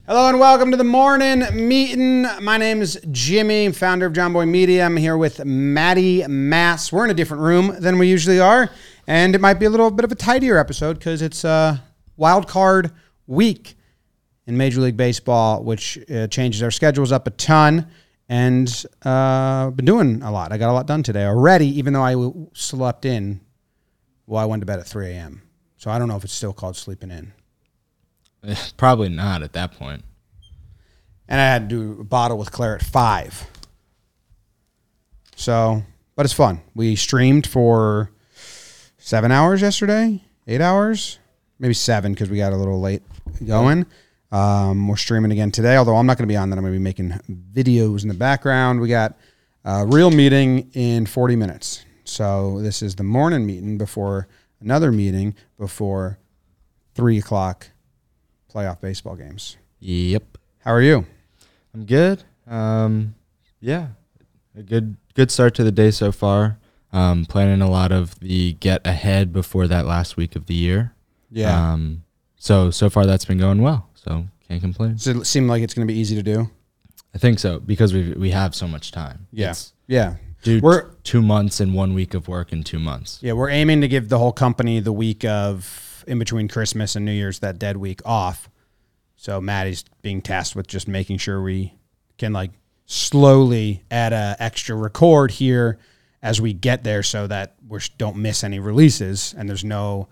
Hello and welcome to the morning meeting. My name is Jimmy, founder of John Boy Media. I'm here with Maddie Mass. We're in a different room than we usually are, and it might be a little bit of a tidier episode because it's wild card week in Major League Baseball, which changes our schedules up a ton, and been doing a lot. I got a lot done today already, even though I slept in. Well, I went to bed at 3 a.m., so I don't know if it's still called sleeping in. Probably not at that point. And I had to do a bottle with Claire at 5. So, but it's fun. We streamed for 7 hours yesterday, 8 hours, maybe 7 because we got a little late going. We're streaming again today, although I'm not going to be on that. I'm going to be making videos in the background. We got a real meeting in 40 minutes. So this is the morning meeting before another meeting before 3 o'clock playoff baseball games. Yep. How are you? I'm good. Yeah, a good start to the day so far. Planning a lot of the get ahead before that last week of the year. Yeah. So far that's been going well. So can't complain. Does it seem like it's going to be easy to do? I think so because we have so much time. Yeah. Yeah. Dude, we're 2 months and 1 week of work in 2 months. Yeah, we're aiming to give the whole company the week of in between Christmas and New Year's, that dead week off. So Maddie's being tasked with just making sure we can like slowly add a extra record here as we get there so that we don't miss any releases and there's no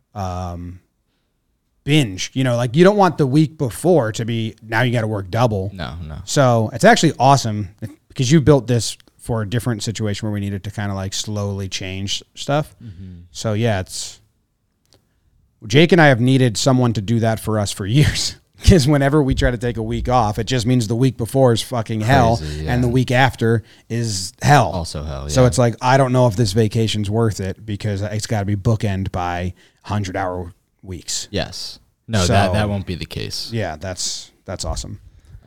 binge. You know, like you don't want the week before to be now you got to work double. No. So it's actually awesome because you built this for a different situation where we needed to kind of like slowly change stuff. Mm-hmm. So yeah, Jake and I have needed someone to do that for us for years because whenever we try to take a week off, it just means the week before is fucking hell and the week after is hell. Also hell, yeah. So it's like, I don't know if this vacation's worth it because it's got to be bookend by 100-hour weeks. Yes. No, so, that won't be the case. Yeah, that's awesome.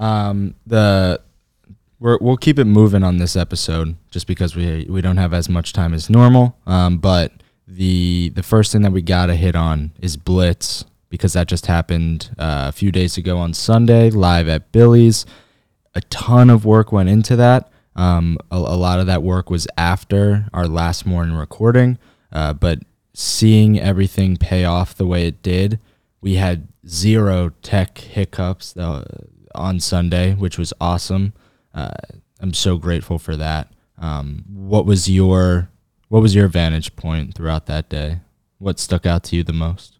We'll keep it moving on this episode just because we don't have as much time as normal. But the first thing that we gotta hit on is Blitz because that just happened a few days ago on Sunday live at Billy's. A ton of work went into that. A lot of that work was after our last morning recording, but seeing everything pay off the way it did, we had 0 tech hiccups on Sunday, which was awesome. I'm so grateful for that. What was your vantage point throughout that day? What stuck out to you the most?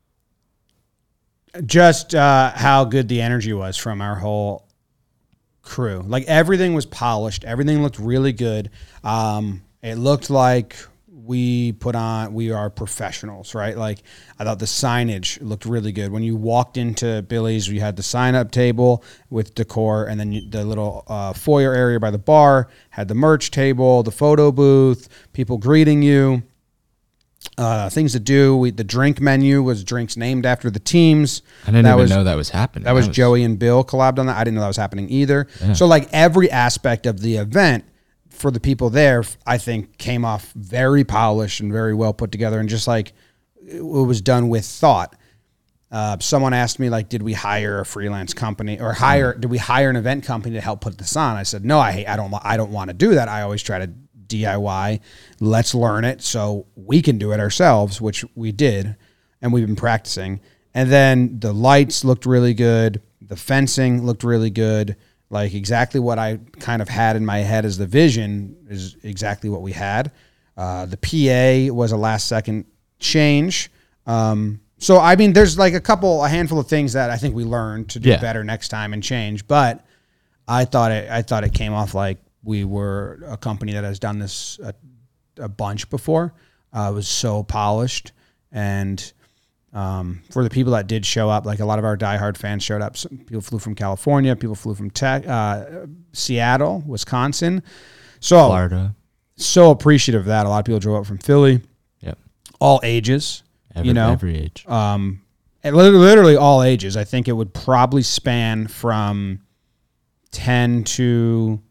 Just how good the energy was from our whole crew. Like everything was polished. Everything looked really good. It looked like we are professionals, right? Like I thought the signage looked really good. When you walked into Billy's, you had the sign-up table with decor, and then the little foyer area by the bar had the merch table, the photo booth, people greeting you, things to do. The drink menu was drinks named after the teams. I didn't even know that was happening. That was Joey and Bill collabed on that. I didn't know that was happening either. Yeah. So like every aspect of the event for the people there, I think came off very polished and very well put together and just like it was done with thought. Someone asked me like, did we hire a freelance company or did we hire an event company to help put this on? I said, no, I don't want to do that. I always try to DIY. Let's learn it so we can do it ourselves, which we did. And we've been practicing. And then the lights looked really good. The fencing looked really good. Like exactly what I kind of had in my head as the vision is exactly what we had. The PA was a last second change. So, I mean, there's like a handful of things that I think we learned to do better next time and change. But I thought it came off like we were a company that has done this a bunch before. It was so polished. And for the people that did show up, like a lot of our diehard fans showed up. Some people flew from California. People flew from Seattle, Wisconsin. So Florida. So appreciative of that. A lot of people drove up from Philly. Yep. All ages. Every age. Literally all ages. I think it would probably span from 10 to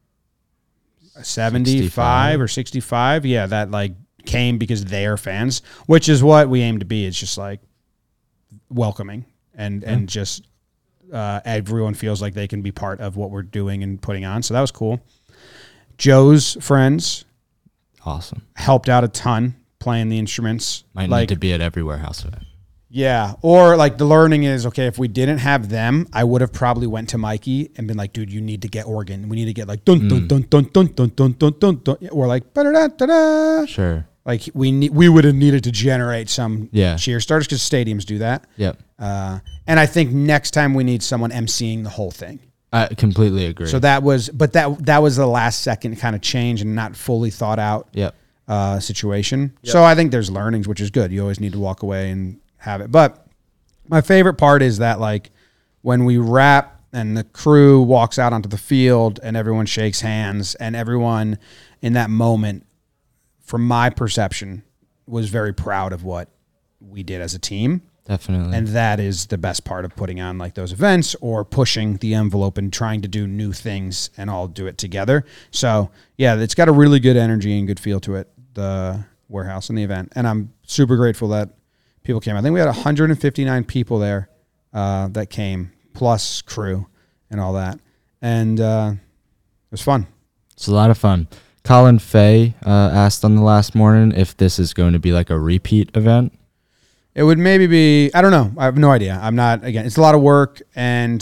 75 or 65. Yeah, that like came because they are fans, which is what we aim to be. It's just like welcoming and just everyone feels like they can be part of what we're doing and putting on. So that was cool. Joe's friends Awesome. helped out a ton playing the instruments. Might need to be at every warehouse event. Yeah. Or like the learning is, okay, if we didn't have them, I would have probably went to Mikey and been like, dude, you need to get organ. We need to get like dun dun dun dun dun dun dun dun dun dun. Or like ba-da-da-da-da. Sure. Like we would have needed to generate some Yeah. cheer starters because stadiums do that. Yep. And I think next time we need someone emceeing the whole thing. I completely agree. So that was the last second kind of change and not fully thought out Yep. situation. Yep. So I think there's learnings, which is good. You always need to walk away and have it. But my favorite part is that like when we wrap and the crew walks out onto the field and everyone shakes hands and everyone in that moment, from my perception, was very proud of what we did as a team. Definitely. And that is the best part of putting on like those events or pushing the envelope and trying to do new things and all do it together. So yeah, it's got a really good energy and good feel to it, the warehouse and the event. And I'm super grateful that people came. I think we had 159 people there that came, plus crew and all that. And it was fun. It's a lot of fun. Colin Fay asked on the last morning if this is going to be like a repeat event. It would maybe be, I don't know. I have no idea. I'm not, again, it's a lot of work and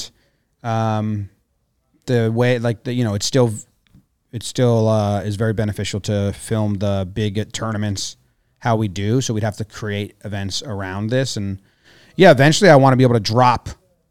the way, like, it still is very beneficial to film the big tournaments how we do. So we'd have to create events around this. And yeah, eventually I want to be able to drop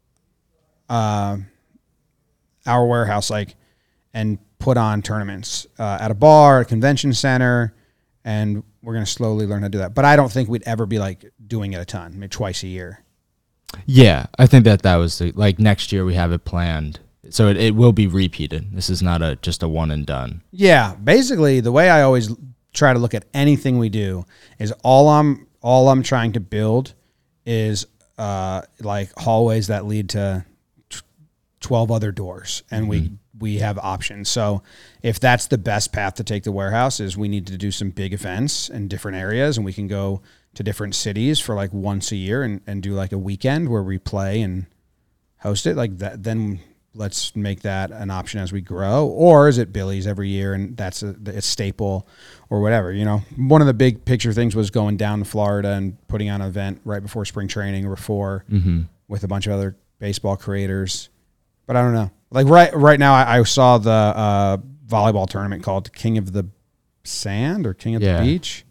our warehouse, like, and put on tournaments at a bar, a convention center, and we're going to slowly learn how to do that. But I don't think we'd ever be like doing it a ton, maybe twice a year. Yeah, I think that was like next year we have it planned. So it will be repeated. This is not just a one and done. Yeah, basically the way I always try to look at anything we do is all I'm trying to build is like hallways that lead to 12 other doors, and we have options. So if that's the best path to take the warehouse, is we need to do some big events in different areas, and we can go to different cities for like once a year and do like a weekend where we play and host it like that. Then let's make that an option as we grow. Or is it Billy's every year and that's a staple or whatever? One of the big picture things was going down to Florida and putting on an event right before spring training or before with a bunch of other baseball creators. But I don't know. Like right now, I saw the volleyball tournament called King of the Sand or King of the Beach.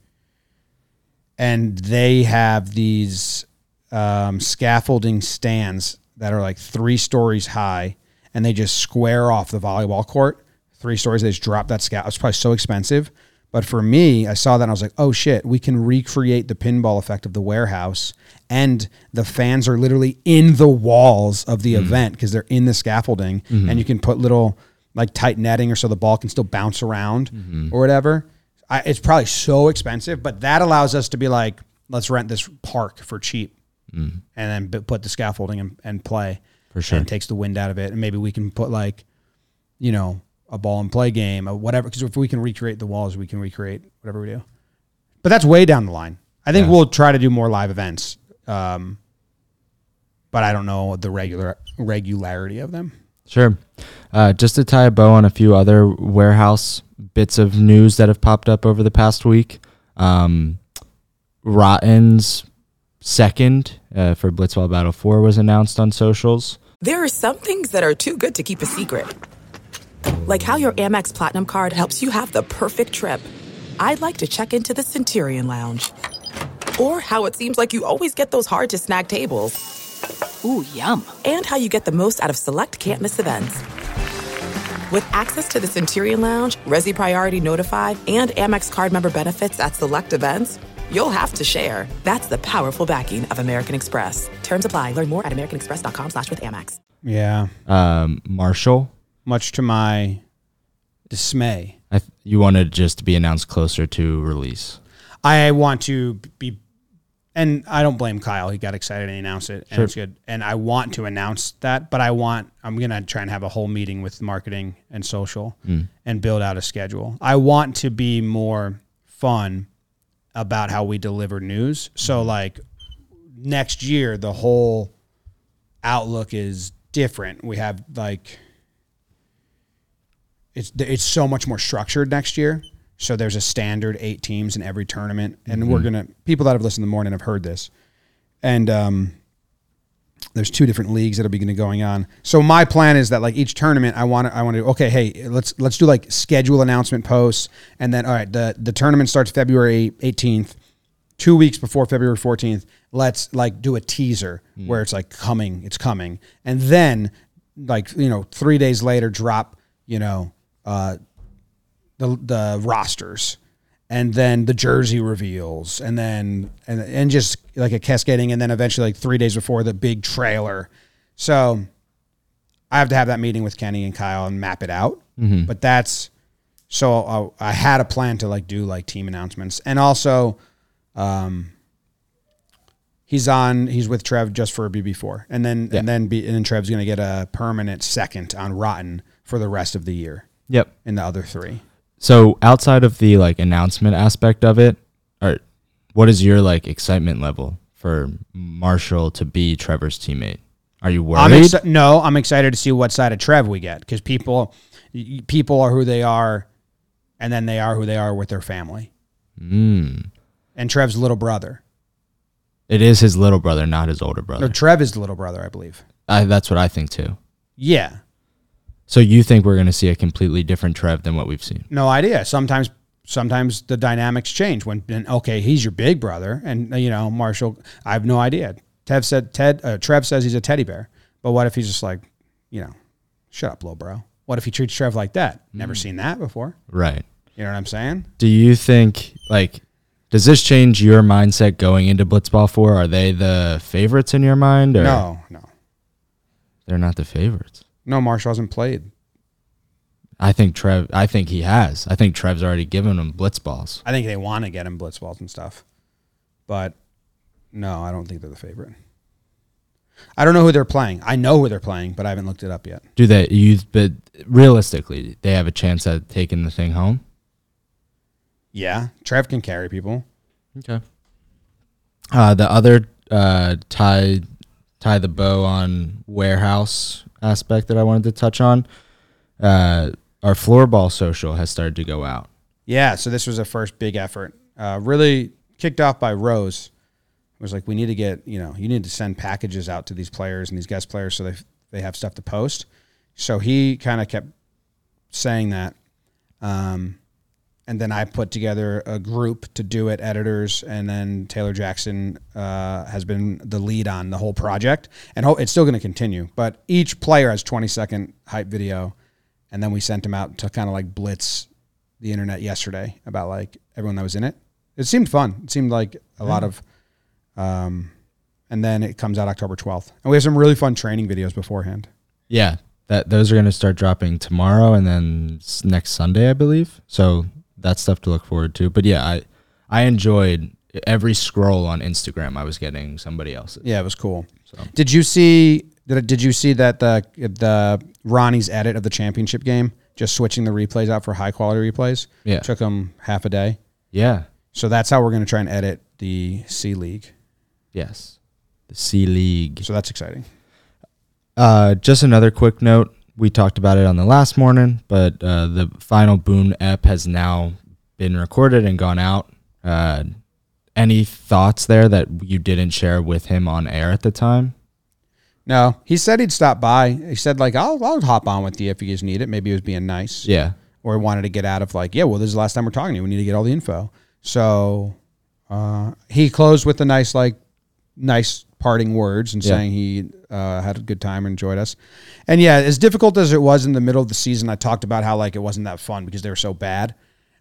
And they have these scaffolding stands that are like 3 stories high, and they just square off the volleyball court. 3 stories, they just drop that scaffold. It's probably so expensive. But for me, I saw that and I was like, oh shit, we can recreate the pinball effect of the warehouse, and the fans are literally in the walls of the event because they're in the scaffolding, and you can put little like tight netting or so the ball can still bounce around or whatever. It's probably so expensive, but that allows us to be like, let's rent this park for cheap and then put the scaffolding and play. For sure. And it takes the wind out of it. And maybe we can put like, a ball and play game or whatever. Because if we can recreate the walls, we can recreate whatever we do. But that's way down the line. I think we'll try to do more live events. But I don't know the regularity of them. Sure. Just to tie a bow on a few other warehouse bits of news that have popped up over the past week. Rotten's second for Blitzball Battle 4 was announced on socials. There are some things that are too good to keep a secret. Like how your Amex Platinum card helps you have the perfect trip. I'd like to check into the Centurion Lounge. Or how it seems like you always get those hard-to-snag tables. Ooh, yum. And how you get the most out of select can't-miss events. With access to the Centurion Lounge, Resi Priority Notified, and Amex card member benefits at select events, you'll have to share. That's the powerful backing of American Express. Terms apply. Learn more at americanexpress.com/withAmex. Yeah. Marshall. Much to my dismay. You wanted just to be announced closer to release. I want to be, and I don't blame Kyle. He got excited and he announced it, and it's good. And I want to announce that, but I'm going to try and have a whole meeting with marketing and social and build out a schedule. I want to be more fun about how we deliver news. So like next year, the whole outlook is different. We have like it's so much more structured next year. So there's a standard 8 teams in every tournament, and we're gonna people that have listened in the morning have heard this, and there's 2 different leagues that'll be going on. So my plan is that like each tournament, I want to okay, hey, let's do like schedule announcement posts, and then all right, the tournament starts February 18th, 2 weeks before February 14th. Let's like do a teaser where it's like it's coming, and then like 3 days later drop the rosters, and then the jersey reveals, and then and just like a cascading, and then eventually like 3 days before the big trailer. So I have to have that meeting with Kenny and Kyle and map it out. But that's so I had a plan to like do like team announcements, and also he's with Trev just for a BB4, and then Trev's gonna get a permanent second on Rotten for the rest of the year. Yep. In the other 3. So outside of the like announcement aspect of it, what is your like excitement level for Marshall to be Trevor's teammate? Are you worried? No, I'm excited to see what side of Trev we get, because people are who they are, and then they are who they are with their family. And Trev's little brother. It is his little brother, not his older brother. No, Trev is the little brother, I believe. That's what I think too. Yeah. So you think we're going to see a completely different Trev than what we've seen? No idea. Sometimes the dynamics change when he's your big brother, and Marshall. I have no idea. Trev says he's a teddy bear, but what if he's just like, shut up, little bro? What if he treats Trev like that? Never seen that before. Right. You know what I'm saying? Do you think does this change your mindset going into Blitzball 4? Are they the favorites in your mind? Or? No. They're not the favorites. No, Marshall hasn't played. I think he has. I think Trev's already given him blitzballs. I think they want to get him blitzballs and stuff. But no, I don't think they're the favorite. I don't know who they're playing. I know who they're playing, but I haven't looked it up yet. But realistically, they have a chance at taking the thing home? Yeah, Trev can carry people. Okay. The other tie the bow on warehouse aspect that I wanted to touch on, our floorball social has started to go out. Yeah, so this was a first big effort. Really kicked off by Rose. It was like, we need to get, you need to send packages out to these players and these guest players so they have stuff to post. So he kind of kept saying that. And then I put together a group to do it, editors, and then Taylor Jackson has been the lead on the whole project. And it's still going to continue. But each player has 20-second hype video, and then we sent them out to kind of like blitz the internet yesterday about like everyone that was in it. It seemed fun. It seemed like a lot of and then it comes out October 12th. And we have some really fun training videos beforehand. Yeah, those are going to start dropping tomorrow and then next Sunday, I believe. So that's stuff to look forward to. But yeah, I enjoyed every scroll on Instagram. I was getting somebody else's. Yeah, it was cool. So. Did you see that the Ronnie's edit of the championship game, just switching the replays out for high quality replays? Yeah, took him half a day. Yeah. So that's how we're going to try and edit the C League. Yes, the C League. So that's exciting. Just another quick note. We talked about it on the last morning, but the final Boone ep has now been recorded and gone out. Any thoughts there that you didn't share with him on air at the time? No, he said he'd stop by. He said like, I'll hop on with you if you guys need it. Maybe he was being nice. Yeah. Or wanted to get out of like, yeah, well, this is the last time we're talking to you. We need to get all the info. So he closed with a nice parting words and saying he had a good time and enjoyed us. And yeah, as difficult as it was in the middle of the season, I talked about how like it wasn't that fun because they were so bad.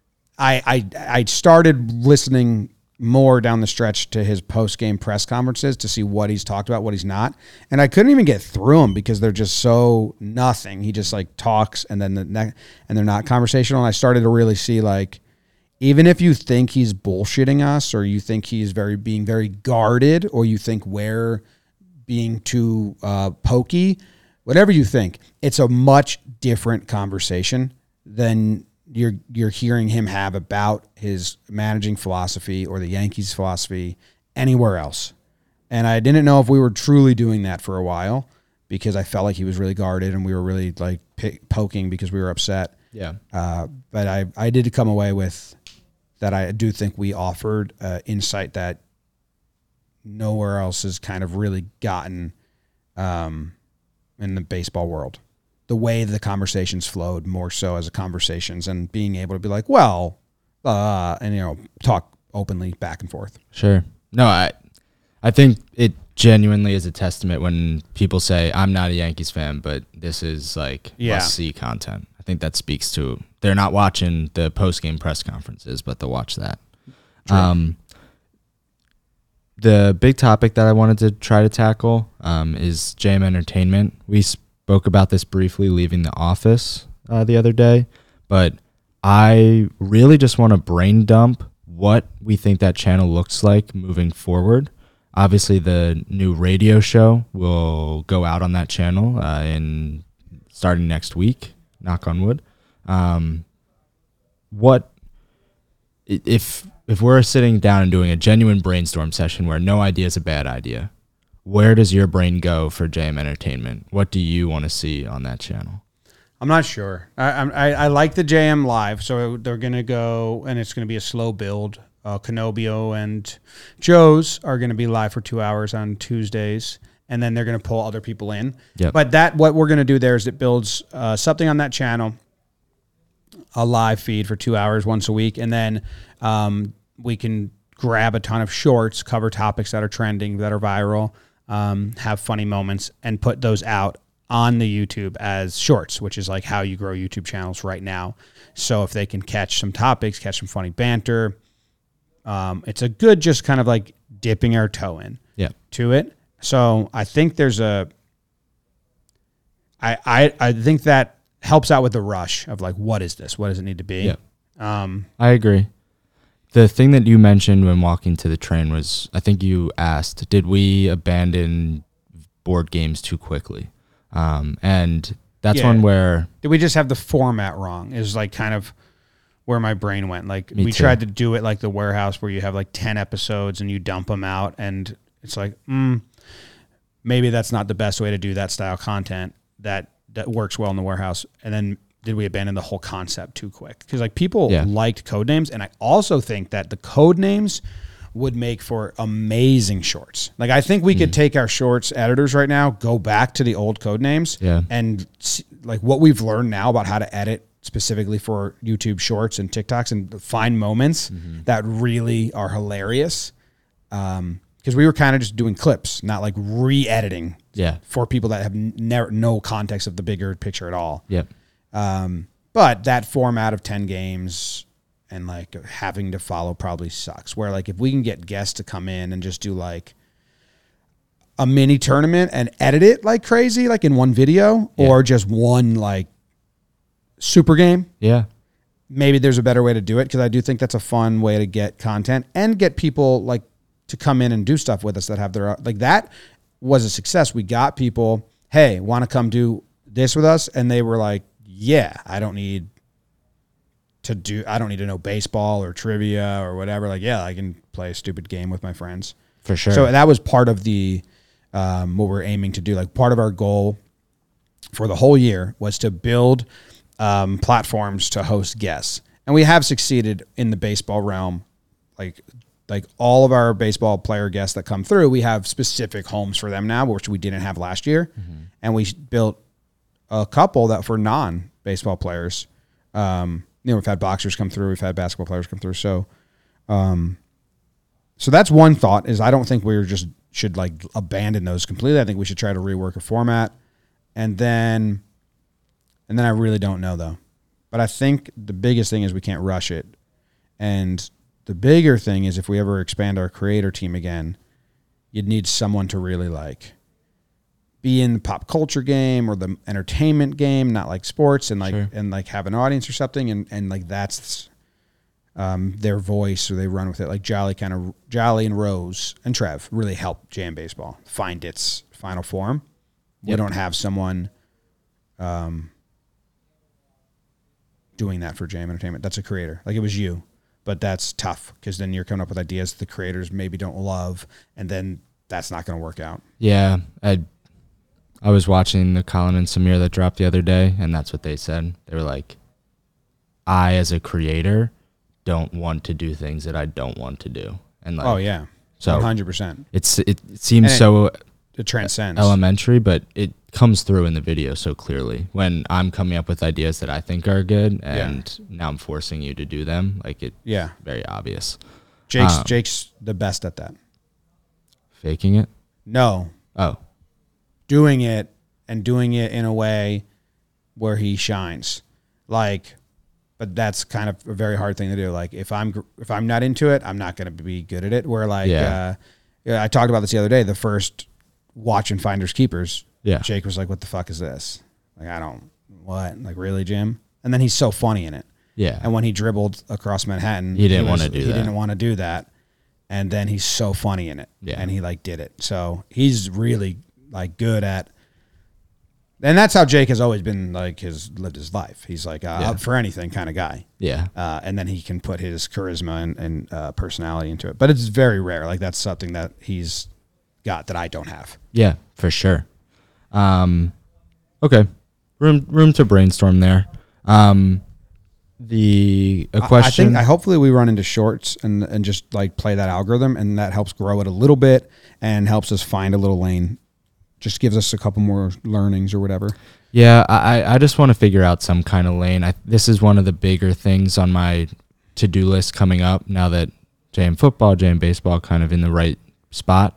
I started listening more down the stretch to his post-game press conferences to see what he's talked about, what he's not. And I couldn't even get through them because they're just so nothing. He just like talks and then and they're not conversational. And I started to really see like, even if you think he's bullshitting us or you think he's being very guarded or you think we're being too pokey, whatever you think, it's a much different conversation than you're hearing him have about his managing philosophy or the Yankees philosophy anywhere else. And I didn't know if we were truly doing that for a while because I felt like he was really guarded and we were really like poking because we were upset. Yeah. But I did come away with that. I do think we offered insight that nowhere else has kind of really gotten in the baseball world. The way the conversations flowed more so as a conversations and being able to be like, well, and talk openly back and forth. Sure. No, I think it genuinely is a testament when people say, I'm not a Yankees fan, but this is like must-see content. I think that speaks to, they're not watching the post-game press conferences, but they'll watch that. The big topic that I wanted to try to tackle is JM Entertainment. We spoke about this briefly leaving the office the other day, but I really just want to brain dump what we think that channel looks like moving forward. Obviously, the new radio show will go out on that channel starting next week, knock on wood. What if we're sitting down and doing a genuine brainstorm session where no idea is a bad idea, where does your brain go for JM Entertainment? What do you want to see on that channel? I'm not sure. I like the JM Live, so they're going to go, and it's going to be a slow build. Canobio and Joe's are going to be live for 2 hours on Tuesdays, and then they're going to pull other people in. Yep. But what we're going to do there is it builds something on that channel, a live feed for 2 hours once a week, and then we can grab a ton of shorts, cover topics that are trending, that are viral, have funny moments, and put those out on the YouTube as shorts, which is like how you grow YouTube channels right now. So if they can catch some topics, catch some funny banter, it's a good just kind of like dipping our toe in to it. So I think there's I think that helps out with the rush of like, what is this? What does it need to be? I agree. The thing that you mentioned when walking to the train was, I think you asked, did we abandon board games too quickly? And that's one where... Did we just have the format wrong? Is like kind of where my brain went. Like we tried to do it like The Warehouse, where you have like 10 episodes and you dump them out, and it's like, maybe that's not the best way to do that style content that works well in The Warehouse. And then did we abandon the whole concept too quick? Because like people liked code names, and I also think that the code names would make for amazing shorts. Like I think we could take our shorts editors right now, go back to the old code names, and see, like what we've learned now about how to edit specifically for YouTube shorts and TikToks, and find moments that really are hilarious. Because we were kind of just doing clips, not like re-editing for people that have no context of the bigger picture at all. But that format of 10 games and like having to follow probably sucks. Where like if we can get guests to come in and just do like a mini tournament and edit it like crazy, like in one video, or just one like super game. Maybe there's a better way to do it, because I do think that's a fun way to get content and get people like to come in and do stuff with us that have their, like that was a success. We got people, hey, want to come do this with us? And they were like, yeah, I don't need to know baseball or trivia or whatever. Like, yeah, I can play a stupid game with my friends. For sure. So that was part of the, what we're aiming to do. Like part of our goal for the whole year was to build platforms to host guests. And we have succeeded in the baseball realm. Like all of our baseball player guests that come through, we have specific homes for them now, which we didn't have last year. And we built a couple that for non-baseball players. We've had boxers come through, we've had basketball players come through. So, so that's one thought, is I don't think we should like abandon those completely. I think we should try to rework a format. And then I really don't know though. But I think the biggest thing is we can't rush it. And the bigger thing is if we ever expand our creator team again, you'd need someone to really like be in the pop culture game or the entertainment game, not like sports, and like and like have an audience or something, and like that's their voice, or they run with it. Like Jolly and Rose and Trev really helped Jam Baseball find its final form. We don't have someone doing that for Jam Entertainment. That's a creator. Like it was you, but that's tough because then you're coming up with ideas the creators maybe don't love, and then that's not going to work out. Yeah, I was watching the Colin and Samir that dropped the other day, and that's what they said. They were like, I, as a creator, don't want to do things that I don't want to do. And like, Oh yeah, so 100%. it seems so It transcends. elementary, but it comes through in the video so clearly when I'm coming up with ideas that I think are good, and now I'm forcing you to do them. Like it, very obvious. Jake's the best at that. Faking it? No, Oh, doing it and doing it in a way where he shines. Like, but that's kind of a very hard thing to do. Like if I'm not into it, I'm not going to be good at it. Where like, I talked about this the other day, the first watching Finders Keepers. Yeah. Jake was like, what the fuck is this? Like, what? Like, really, Jim? And then he's so funny in it. yeah. And when he dribbled across Manhattan, He didn't wanna do He that. didn't want to do that. And then he's so funny in it. Yeah. And he like did it. So he's really like good at, and that's how Jake has always been like lived his life. He's like up for anything kind of guy. Yeah. And then he can put his charisma and personality into it. But it's very rare. Like that's something that he's got that I don't have. Yeah, for sure. Okay. Room to brainstorm there. A question. I hopefully we run into shorts and just like play that algorithm, and that helps grow it a little bit and helps us find a little lane. Just gives us a couple more learnings or whatever. Yeah, I just want to figure out some kind of lane. This is one of the bigger things on my to-do list coming up now that JM football, JM baseball kind of in the right spot.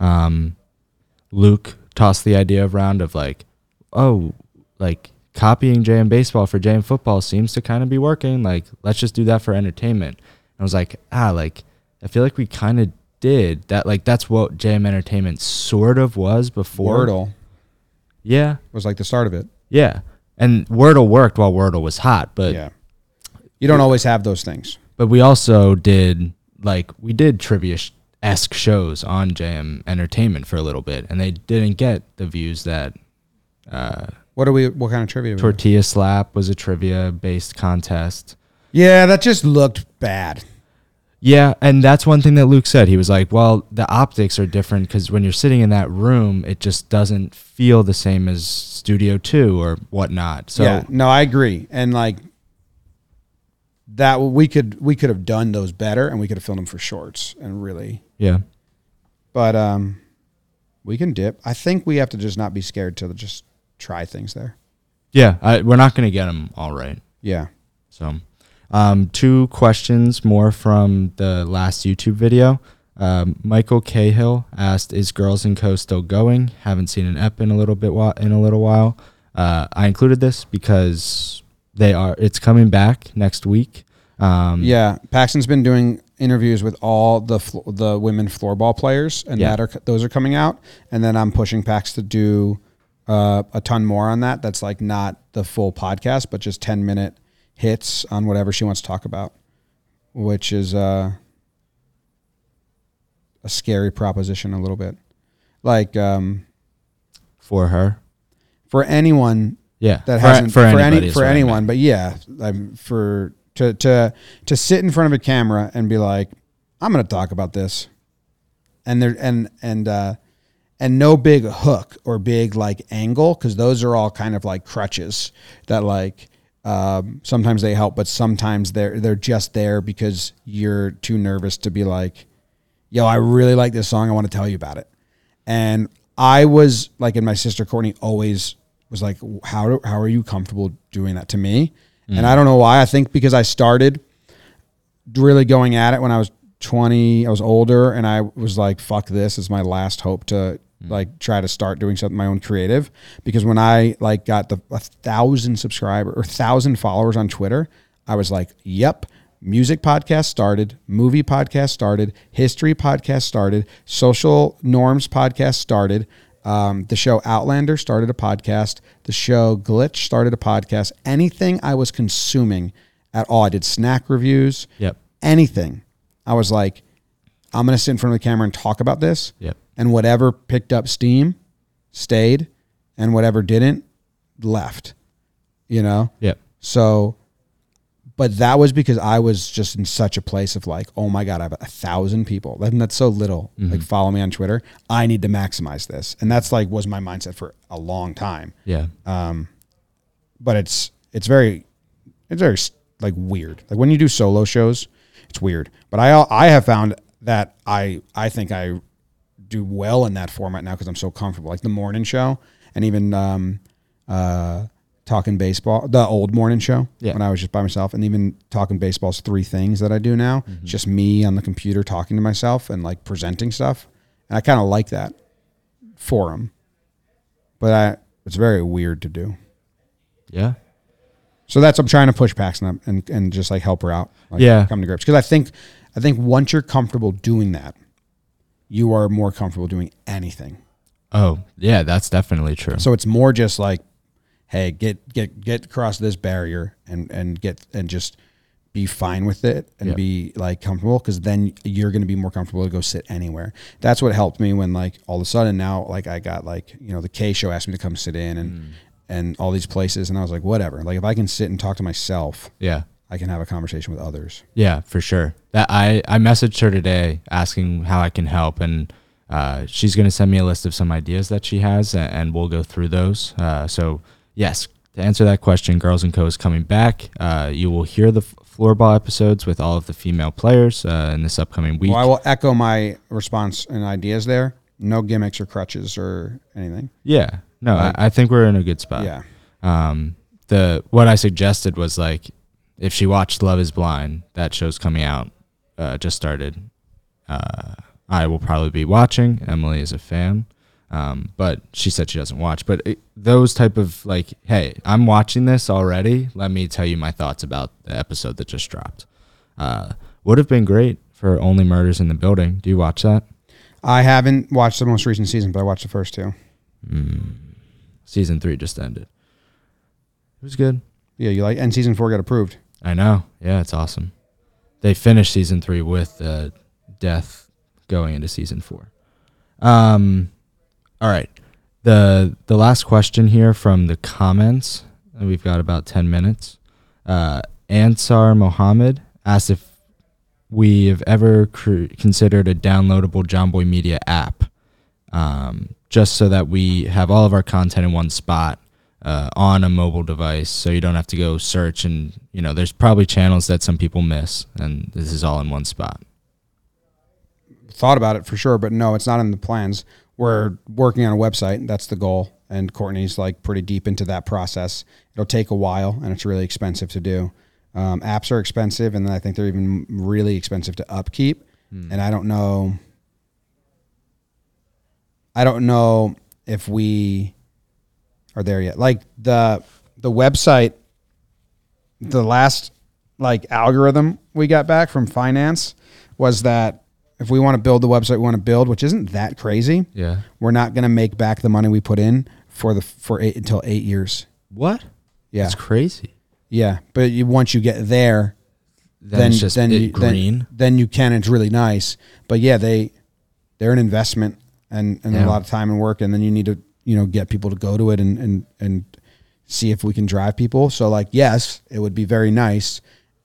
Luke tossed the idea around of like, copying JM baseball for JM football seems to kind of be working. Like, let's just do that for entertainment. And I was like, I feel like we kind of did that. Like, that's what JM Entertainment sort of was before. Wordle Yeah. was like the start of it. Yeah. And Wordle worked while Wordle was hot, but Yeah. You don't always have those things. but we also did trivia-esque shows on JM Entertainment for a little bit, and they didn't get the views that What kind of trivia? Tortilla Slap was a trivia-based contest. Yeah, that just looked bad. Yeah, and that's one thing that Luke said. He was like, well, the optics are different because when you're sitting in that room, it just doesn't feel the same as Studio 2 or whatnot. So yeah, no, I agree. And like that, we could have done those better, and we could have filmed them for shorts and really. yeah. But we can dip. I think we have to just not be scared to just try things there. Yeah, we're not going to get them all right. Yeah. So 2 questions more from the last YouTube video. Michael Cahill asked, "Is Girls & Co still going? Haven't seen an ep in a little while." I included this because it's coming back next week. Yeah, Paxton's been doing interviews with all the women floorball players, and those are coming out. And then I'm pushing Pax to do a ton more on that. That's like not the full podcast, but just 10-minute hits on whatever she wants to talk about, which is a scary proposition a little bit. Like For her? for anyone, Yeah. that hasn't for anybody is what I anyone, meant. but yeah, to sit in front of a camera and be like, I'm going to talk about this, and no big hook or big like angle, because those are all kind of like crutches that like sometimes they help, but sometimes they're just there because you're too nervous to be like, yo, I really like this song, I want to tell you about it. And I was like, and my sister Courtney always was like, how are you comfortable doing that to me? And I don't know why. I think because I started really going at it when I was 20, I was older, and I was like, fuck this is my last hope to like try to start doing something my own creative. Because when I like got 1,000 subscribers or 1,000 followers on Twitter, I was like, yep, music podcast started, movie podcast started, history podcast started, social norms podcast started. The show Outlander started a podcast. The show Glitch started a podcast. Anything I was consuming at all, I did snack reviews. Yep. Anything. I was like, I'm going to sit in front of the camera and talk about this. Yep. And whatever picked up steam stayed, and whatever didn't left, you know? Yep. So But that was because I was just in such a place of like, oh my God, I have 1,000 people. And that's so little. Like follow me on Twitter. I need to maximize this. And that's like was my mindset for a long time. Yeah. But it's very like weird. Like when you do solo shows, it's weird. But I have found that I think I do well in that format now because I'm so comfortable. Like the morning show and even Talking Baseball, the old morning show when I was just by myself, and even Talking Baseball's 3 things that I do now. It's just me on the computer talking to myself and like presenting stuff. And I kind of like that forum, but it's very weird to do. Yeah. So I'm trying to push Paxton and just like help her out. Like come to grips. Because I think once you're comfortable doing that, you are more comfortable doing anything. Oh yeah, that's definitely true. So it's more just like, hey, get across this barrier and just be fine with it and be like comfortable, because then you're going to be more comfortable to go sit anywhere. That's what helped me when like all of a sudden now like I got like, you know, the K show asked me to come sit in and all these places, and I was like, whatever. Like if I can sit and talk to myself, I can have a conversation with others. Yeah, for sure. That I messaged her today asking how I can help, and she's going to send me a list of some ideas that she has, and we'll go through those. So yes, to answer that question, Girls & Co. is coming back. You will hear the floorball episodes with all of the female players in this upcoming week. Well, I will echo my response and ideas there. No gimmicks or crutches or anything. Yeah. No, I think we're in a good spot. Yeah. What I suggested was like, if she watched Love is Blind, that show's coming out, just started. I will probably be watching. Emily is a fan. But she said she doesn't watch. But those type of like, hey, I'm watching this already. Let me tell you my thoughts about the episode that just dropped. Would have been great for Only Murders in the Building. Do you watch that? I haven't watched the most recent season, but I watched the first 2. Season 3 just ended. It was good. Yeah, you like, and season 4 got approved. I know. Yeah, it's awesome. They finished season 3 with death going into season 4. All right. The last question here from the comments, and we've got about 10 minutes. Ansar Mohammed asked if we have ever considered a downloadable John Boy Media app, just so that we have all of our content in one spot on a mobile device, so you don't have to go search, and you know there's probably channels that some people miss, and this is all in one spot. Thought about it for sure, but no, it's not in the plans. We're working on a website. That's the goal. And Courtney's like pretty deep into that process. It'll take a while, and it's really expensive to do. Apps are expensive, and then I think they're even really expensive to upkeep. And I don't know if we are there yet. Like the website, the last like algorithm we got back from finance was that if we want to build the website we want to build, which isn't that crazy, we're not going to make back the money we put in until 8 years. What? Yeah, that's crazy. Yeah, but once you get there, then you can. It's really nice. But yeah, they're an investment and a lot of time and work, and then you need to get people to go to it and see if we can drive people. So like, yes, it would be very nice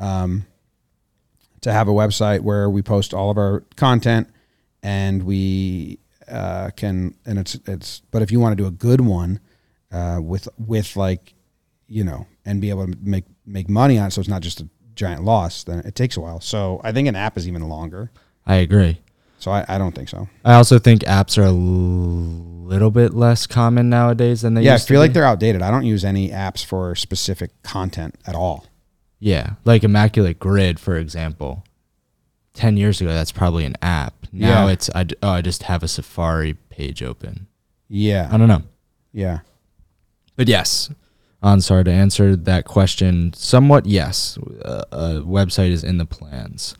to have a website where we post all of our content, and we can, and it's. But if you want to do a good one with like, and be able to make money on it, so it's not just a giant loss, then it takes a while. So I think an app is even longer. I agree. So I don't think so. I also think apps are a little bit less common nowadays than they used to be. Yeah, I feel like they're outdated. I don't use any apps for specific content at all. Yeah, like Immaculate Grid, for example. 10 years ago, that's probably an app. Now it's, I just have a Safari page open. Yeah. I don't know. Yeah. But yes, Ansar, to answer that question, somewhat yes, a website is in the plans.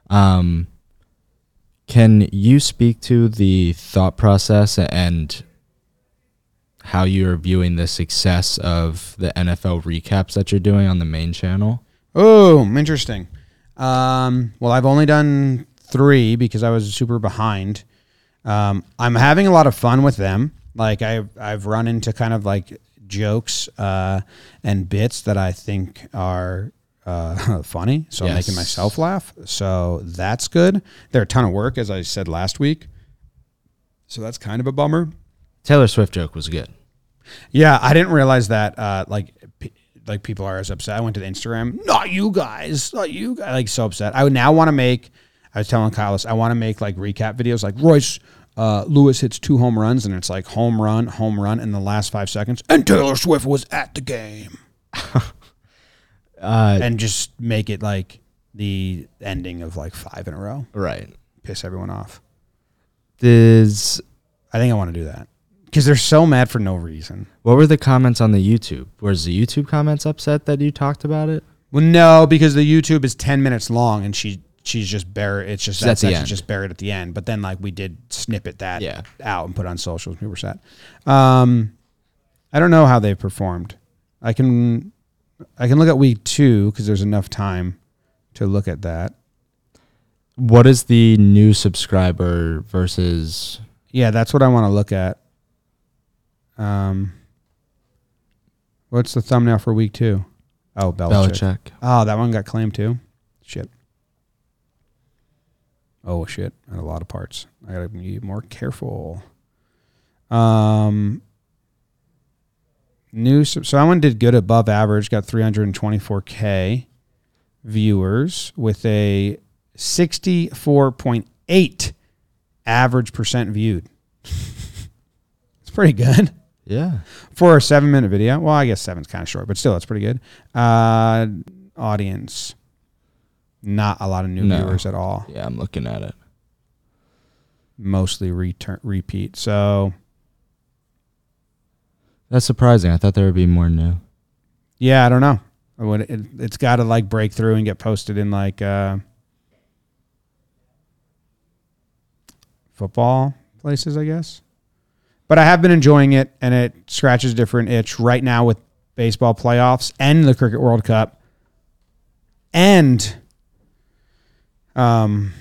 Can you speak to the thought process and how you're viewing the success of the NFL recaps that you're doing on the main channel? Oh, interesting. Well, I've only done 3 because I was super behind. I'm having a lot of fun with them. Like I've run into kind of like jokes and bits that I think are funny. So I'm making myself laugh. So that's good. They're a ton of work, as I said last week. So that's kind of a bummer. Taylor Swift joke was good. Yeah, I didn't realize that. Like people are as upset. I went to the Instagram. Not you guys. Like so upset. I would now want to make. I was telling Kyle this. I want to make like recap videos. Like Royce Lewis hits 2 home runs, and it's like home run in the last 5 seconds. And Taylor Swift was at the game. And just make it like the ending of like 5 in a row. Right. Piss everyone off. I think I want to do that. Because they're so mad for no reason. What were the comments on the YouTube? Was the YouTube comments upset that you talked about it? Well, no, because the YouTube is 10 minutes long, and she's just buried. It's just that section's just buried at the end. But then like we did snippet that out and put on socials. People were sad. I don't know how they performed. I can look at week 2 because there's enough time to look at that. What is the new subscriber versus? Yeah, that's what I want to look at. What's the thumbnail for week 2? Oh, Belichick. Oh, that one got claimed too. Shit. Oh shit! And a lot of parts. I gotta be more careful. So that one did good, above average. Got 324K viewers with a 64.8 average percent viewed. It's pretty good. Yeah. For a 7-minute video. Well, I guess 7's kind of short, but still, that's pretty good. Audience. Not a lot of new viewers at all. Yeah, I'm looking at it. Mostly repeat. So that's surprising. I thought there would be more new. Yeah, I don't know. It's got to like break through and get posted in like football places, I guess. But I have been enjoying it, and it scratches a different itch right now with baseball playoffs and the Cricket World Cup and MLB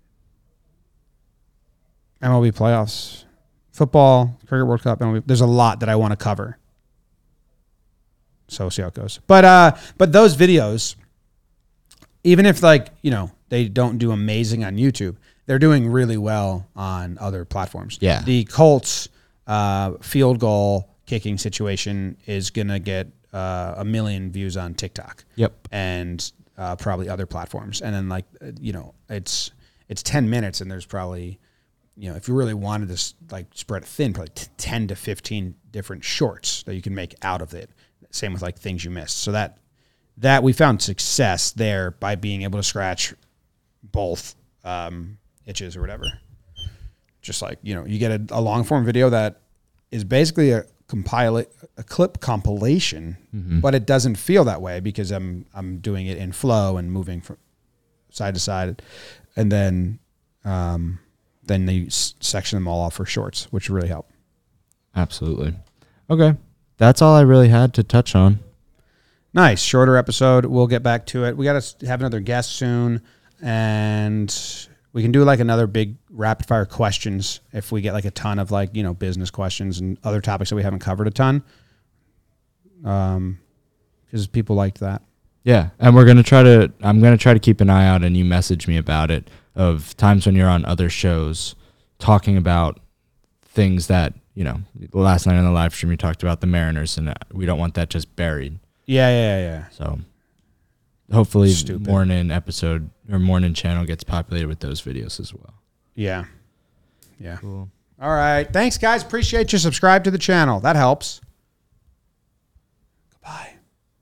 playoffs, football, Cricket World Cup, MLB. There's a lot that I want to cover. So we'll see how it goes. But those videos, even if like, they don't do amazing on YouTube, they're doing really well on other platforms. Yeah. The Colts field goal kicking situation is going to get 1 million views on TikTok. Yep. And probably other platforms. And then like, it's 10 minutes, and there's probably, if you really wanted to like spread it thin, probably 10 to 15 different shorts that you can make out of it. Same with like things you missed. So that we found success there by being able to scratch both itches or whatever. Just like, you get a long form video that is basically a clip compilation, but it doesn't feel that way because I'm doing it in flow and moving from side to side, and then they section them all off for shorts, which really help. Absolutely. Okay, that's all I really had to touch on. Nice, shorter episode. We'll get back to it. We got to have another guest soon, and we can do like another big rapid fire questions if we get like a ton of like, business questions and other topics that we haven't covered a ton. Because people liked that. Yeah. And I'm going to try to keep an eye out, and you message me about it, of times when you're on other shows talking about things that, last night on the live stream, you talked about the Mariners, and we don't want that just buried. Yeah. So hopefully morning episode or morning channel gets populated with those videos as well. Yeah. Cool. All right. Thanks, guys. Appreciate you. Subscribe to the channel. That helps. Goodbye.